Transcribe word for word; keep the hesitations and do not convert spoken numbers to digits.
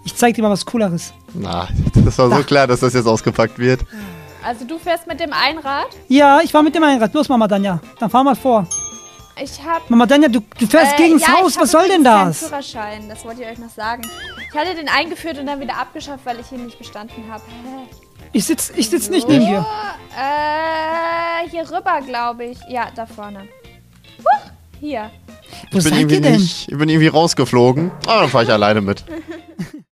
Ich zeig dir mal was Cooleres. Na, das war so Da. klar, dass das jetzt ausgepackt wird. Also du fährst mit dem Einrad? Ja, ich war mit dem Einrad. Los, Mama Danja. Dann fahr mal vor. Ich hab... Mama Danja, du, du fährst Äh, gegen das ja, Haus. ich hab Was soll denn übrigens keinen das? Führerschein, das wollte ich euch noch sagen. Ich hatte den eingeführt und dann wieder abgeschafft, weil ich ihn nicht bestanden habe. Ich sitz, ich sitz nicht neben dir. Äh, hier rüber, glaube ich. Ja, da vorne. Huch, hier. Wo Ich bin, seid irgendwie ihr denn? nicht, ich bin irgendwie rausgeflogen. Ah, dann fahre ich alleine mit.